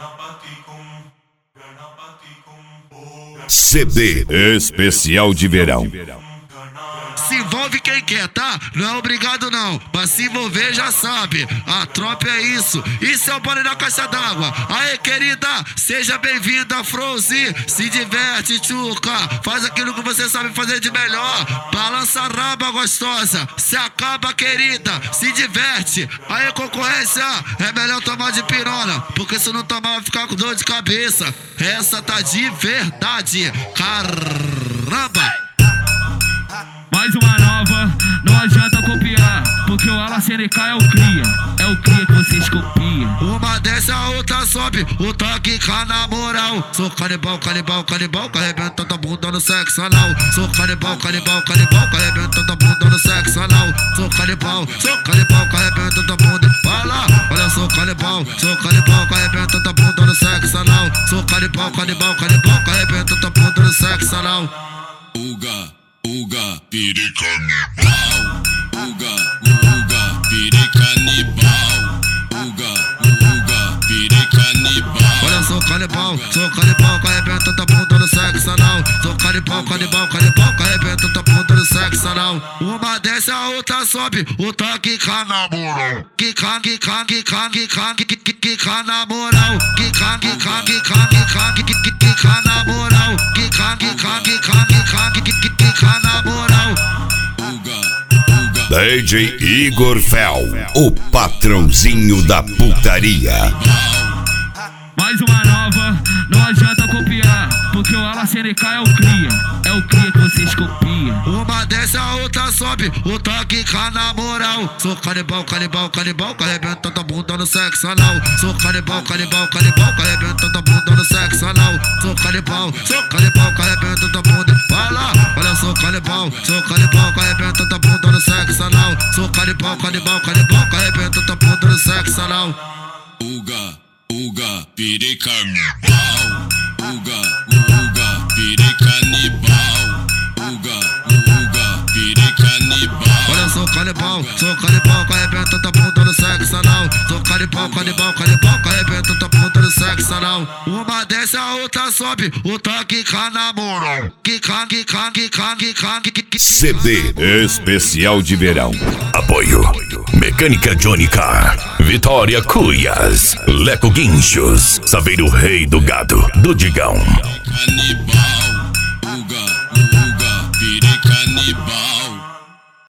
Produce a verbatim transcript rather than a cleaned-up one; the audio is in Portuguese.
C D especial de verão. Se envolve quem quer, tá? Não é obrigado não, mas se envolver já sabe. A tropa é isso, isso é o Bonnie da caixa d'água. Aê querida, seja bem-vinda, Frozen. Se diverte, tchuca, faz aquilo que você sabe fazer de melhor. Balança a raba gostosa, se acaba querida, se diverte. Aê concorrência, é melhor tomar de pirona, porque se não tomar vai ficar com dor de cabeça. Essa tá de verdade, caramba. Mais uma nova, não adianta copiar, porque o Ala C N K é o cria, é o cria que vocês copiam. Uma desce, a outra sobe, o toque cá na moral. Sou canibal, canibal, canibal, carrebenta tua bunda no sexo anal. Sou canibal, canibal, canibal, carrebenta tua bunda no sexo anal. Sou canibal, sou canibal, carrebenta tua bunda. Vai lá, olha, sou canibal, sou canibal, carrebenta tua bunda no sexo anal. Sou canibal, canibal, canibal, carrebenta tua bunda no sexo anal. Uga, uga, pire canibal. Uga, uga, pire canibal. Uga, uga, pire canibal. Olha, sou canibal, sou canibal, carrebenta tua bunda no sexo anal. Sou canibal, canibal, canibal, carrebenta tua bunda no sexo anal. Uma desce, a outra sobe, o toque cá na moral. Que cá, que cá, que cá, que cá, que que que cá na moral. Que cá, que cá, que cá, que cá, que que que cá na moral. Que cá, que cá, que cá, que cá, que que que cá na moral. D J Igor Fel, o patrãozinho da putaria. Mais uma nova, não adianta copiar, porque o Ala C N K é o cria, é o cria que vocês copiam. Uma desce, a outra sobe, o toque cá na moral. Sou canibal, canibal, canibal, carrebenta tua bunda no sexo anal. Sou canibal, canibal, canibal, carrebenta tua bunda no sexo anal. Sou canibal, sou canibal, carrebenta tua bunda. Vai lá, olha, sou canibal, sou canibal, carrebenta tua bunda no sexo anal. Sou canibal, canibal, canibal, carrebenta tua bunda no sexo anal. Uga, uga, pire canibal. Uga, uga, pire canibal. Uga, uga, pire canibal. Olha, sou canibal, sou canibal, carrebenta tua bunda no sexo anal. Sou canibal, canibal, canibal, carrebenta tua bunda no sexo anal. Uma desce, a outra sobe, o toque cá na moral. Que cá, que cá, que cá, que cá, que que C D especial de verão. Apoio Mecânica Johnny Car, Vitória Cuias, Leco Guinchos, Saveiro Rei do Gado, do Digão. Canibal. Uga, uga, pire canibal.